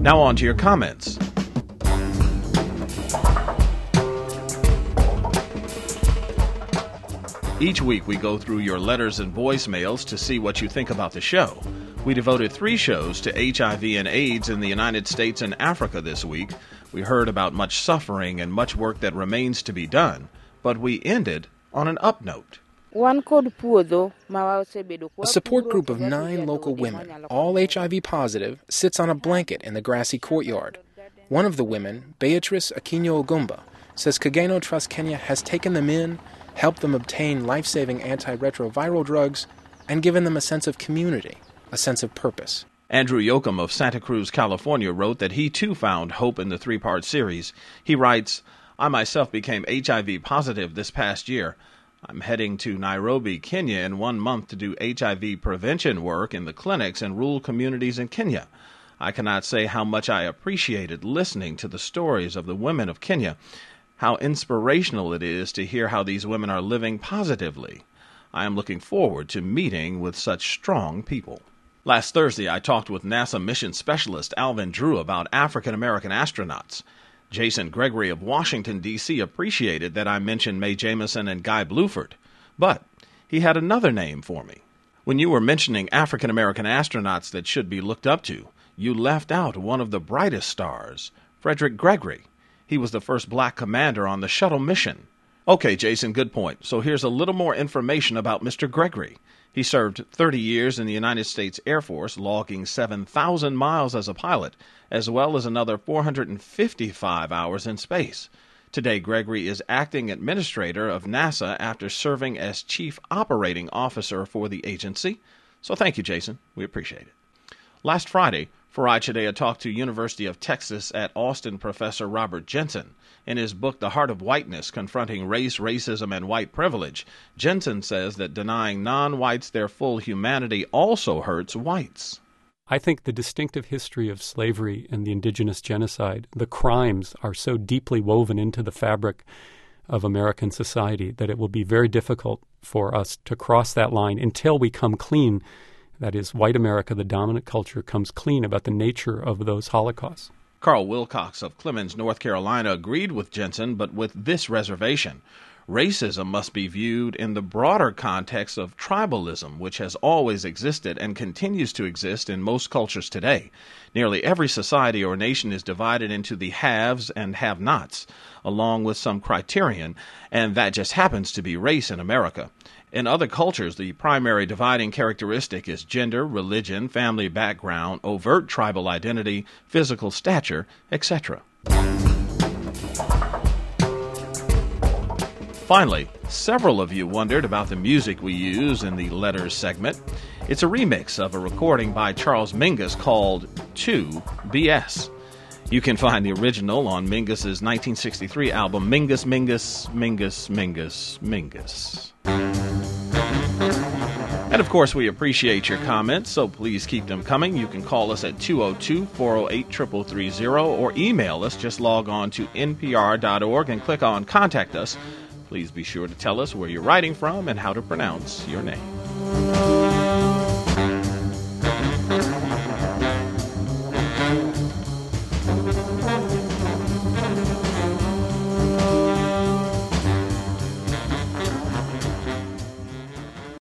Now on to your comments. Each week we go through your letters and voicemails to see what you think about the show. We devoted 3 shows to HIV and AIDS in the United States and Africa this week. We heard about much suffering and much work that remains to be done, but we ended on an up note. A support group of 9 local women, all HIV positive, sits on a blanket in the grassy courtyard. One of the women, Beatrice Akinyo Ogumba, says Kageno Trust Kenya has taken them in, helped them obtain life-saving antiretroviral drugs, and given them a sense of community, a sense of purpose. Andrew Yoakum of Santa Cruz, California, wrote that he too found hope in the 3-part series. He writes, I myself became HIV positive this past year. I'm heading to Nairobi, Kenya in 1 month to do HIV prevention work in the clinics and rural communities in Kenya. I cannot say how much I appreciated listening to the stories of the women of Kenya, how inspirational it is to hear how these women are living positively. I am looking forward to meeting with such strong people. Last Thursday, I talked with NASA mission specialist Alvin Drew about African-American astronauts. Jason Gregory of Washington, D.C. appreciated that I mentioned Mae Jemison and Guy Bluford, but he had another name for me. When you were mentioning African-American astronauts that should be looked up to, you left out one of the brightest stars, Frederick Gregory. He was the first black commander on the shuttle mission. Okay, Jason, good point. So here's a little more information about Mr. Gregory. He served 30 years in the United States Air Force, logging 7,000 miles as a pilot, as well as another 455 hours in space. Today, Gregory is acting administrator of NASA after serving as chief operating officer for the agency. So thank you, Jason. We appreciate it. Last Friday, Farai Chideya talked to University of Texas at Austin professor Robert Jensen. In his book, The Heart of Whiteness, Confronting Race, Racism, and White Privilege, Jensen says that denying non-whites their full humanity also hurts whites. I think the distinctive history of slavery and the indigenous genocide, the crimes are so deeply woven into the fabric of American society that it will be very difficult for us to cross that line until we come clean. That is, white America, the dominant culture, comes clean about the nature of those holocausts. Carl Wilcox of Clemens, North Carolina, agreed with Jensen, but with this reservation. Racism must be viewed in the broader context of tribalism, which has always existed and continues to exist in most cultures today. Nearly every society or nation is divided into the haves and have-nots, along with some criterion, and that just happens to be race in America. In other cultures, the primary dividing characteristic is gender, religion, family background, overt tribal identity, physical stature, etc. Finally, several of you wondered about the music we use in the Letters segment. It's a remix of a recording by Charles Mingus called 2BS. You can find the original on Mingus's 1963 album Mingus, Mingus, Mingus, Mingus, Mingus. And of course, we appreciate your comments, so please keep them coming. You can call us at 202-408-3330 or email us. Just log on to npr.org and click on Contact Us. Please be sure to tell us where you're writing from and how to pronounce your name.